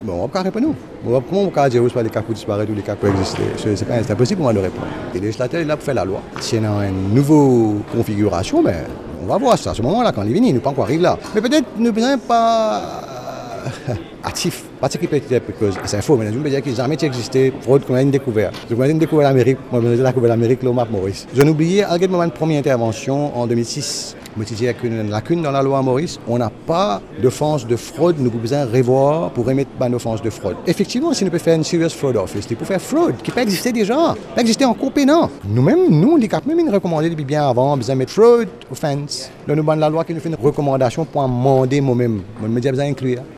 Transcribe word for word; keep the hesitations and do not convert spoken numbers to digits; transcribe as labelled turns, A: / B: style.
A: Bon, on va répondre. Bon, comment on va dire que les cas qui disparaissent ou les cas qui existent? C'est pas impossible pour moi de répondre. Le législateur est là pour faire la loi. Si on a une nouvelle configuration, ben, on va voir ça. À ce moment-là, quand il est venu, il n'est pas encore arrivé là. Mais peut-être ne besoin pas actif. Parce que peut-être parce que c'est faux, mais je veux dire qu'il n'a jamais existé fraude qu'on a une découverte. Je connais une découverte l'Amérique, moi je me découvert l'Amérique, le map Maurice. Je n'ai oublié à ma première intervention en deux mille six. Je me disais qu'il y a une lacune dans la loi Maurice. On n'a pas d'offense de fraude, nous avons besoin de revoir pour remettre une offense de fraude. Effectivement, si nous pouvons faire une serious fraud office, il peut faire fraude qui peut exister déjà, peut exister en compétent. Nous-mêmes, nous, les cap, même une recommandé depuis bien avant, besoin de mettre fraud offense. Nous avons la loi qui nous fait une recommandation pour demander moi-même. Je me dis besoin d'inclure.